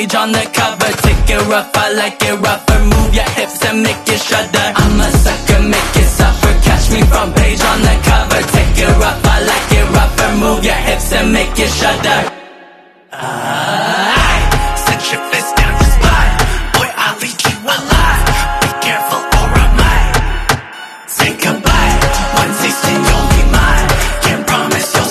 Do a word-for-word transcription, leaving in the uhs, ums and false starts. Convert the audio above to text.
page on the cover. Take it rough, I like it rougher. Move your hips and make it shudder. I'm a sucker, make it suffer. Catch me front page on the cover. Take it rough, I like it rougher. Move your hips and make it shudder.